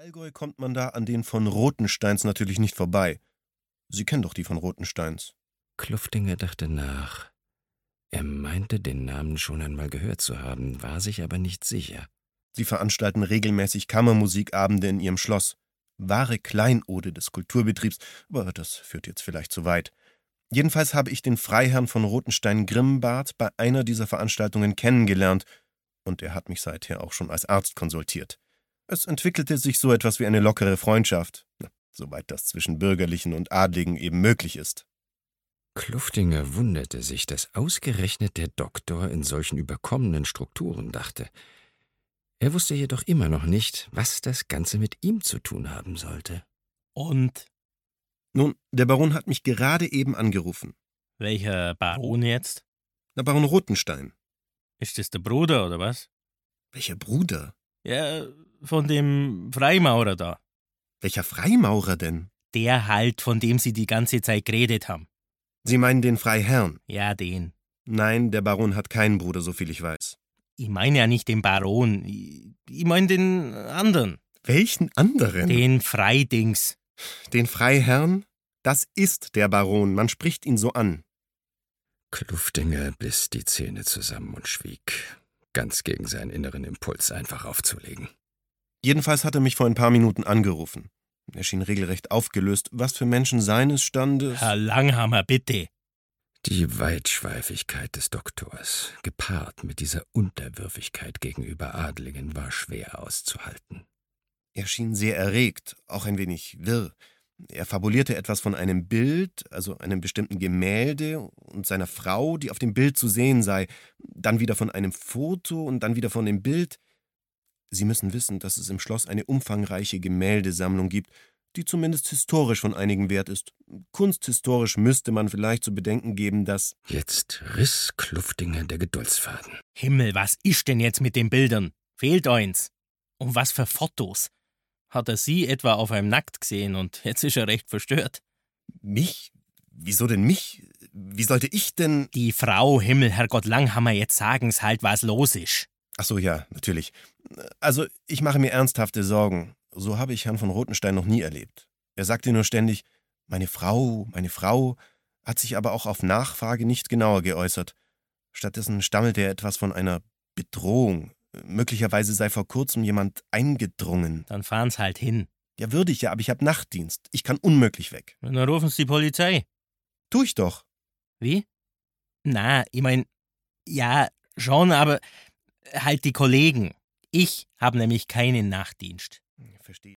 Allgäu kommt man da an den von Rothensteins natürlich nicht vorbei. Sie kennen doch die von Rothensteins. Kluftinger dachte nach. Er meinte, den Namen schon einmal gehört zu haben, war sich aber nicht sicher. Sie veranstalten regelmäßig Kammermusikabende in ihrem Schloss. Wahre Kleinode des Kulturbetriebs, aber das führt jetzt vielleicht zu weit. Jedenfalls habe ich den Freiherrn von Rothenstein-Grimbart bei einer dieser Veranstaltungen kennengelernt, und er hat mich seither auch schon als Arzt konsultiert. Es entwickelte sich so etwas wie eine lockere Freundschaft, soweit das zwischen Bürgerlichen und Adligen eben möglich ist. Kluftinger wunderte sich, dass ausgerechnet der Doktor in solchen überkommenen Strukturen dachte. Er wusste jedoch immer noch nicht, was das Ganze mit ihm zu tun haben sollte. Und? Nun, der Baron hat mich gerade eben angerufen. Welcher Baron jetzt? Der Baron Rothenstein. Ist das der Bruder, oder was? Welcher Bruder? Ja, von dem Freimaurer da. Welcher Freimaurer denn? Der halt, von dem Sie die ganze Zeit geredet haben. Sie meinen den Freiherrn? Ja, den. Nein, der Baron hat keinen Bruder, soviel ich weiß. Ich meine ja nicht den Baron. Ich meine den anderen. Welchen anderen? Den Freidings. Den Freiherrn? Das ist der Baron, man spricht ihn so an. Kluftinger biss die Zähne zusammen und schwieg, ganz gegen seinen inneren Impuls, einfach aufzulegen. Jedenfalls hat er mich vor ein paar Minuten angerufen. Er schien regelrecht aufgelöst. Was für Menschen seines Standes... Herr Langhammer, bitte. Die Weitschweifigkeit des Doktors, gepaart mit dieser Unterwürfigkeit gegenüber Adligen, war schwer auszuhalten. Er schien sehr erregt, auch ein wenig wirr. Er fabulierte etwas von einem Bild, also einem bestimmten Gemälde, und seiner Frau, die auf dem Bild zu sehen sei, dann wieder von einem Foto und dann wieder von dem Bild. Sie müssen wissen, dass es im Schloss eine umfangreiche Gemäldesammlung gibt, die zumindest historisch von einigem Wert ist. Kunsthistorisch müsste man vielleicht zu bedenken geben, dass... Jetzt riss Kluftinger der Geduldsfaden. Himmel, was ist denn jetzt mit den Bildern? Fehlt eins. Und was für Fotos? Hat er Sie etwa auf einem Nackt gesehen und jetzt ist er recht verstört? Mich? Wieso denn mich? Wie sollte ich denn... Die Frau, Himmel, Herrgott Langhammer, jetzt sagen's halt, was los ist. Ach so, ja, natürlich. Also, ich mache mir ernsthafte Sorgen. So habe ich Herrn von Rothenstein noch nie erlebt. Er sagte nur ständig, meine Frau, hat sich aber auch auf Nachfrage nicht genauer geäußert. Stattdessen stammelte er etwas von einer Bedrohung. Möglicherweise sei vor kurzem jemand eingedrungen. Dann fahren's halt hin. Ja, würde ich ja, aber ich habe Nachtdienst. Ich kann unmöglich weg. Und dann rufen Sie die Polizei. Tu ich doch. Wie? Na, ich mein, ja, schon, aber halt die Kollegen. Ich habe nämlich keinen Nachtdienst. Verstehe.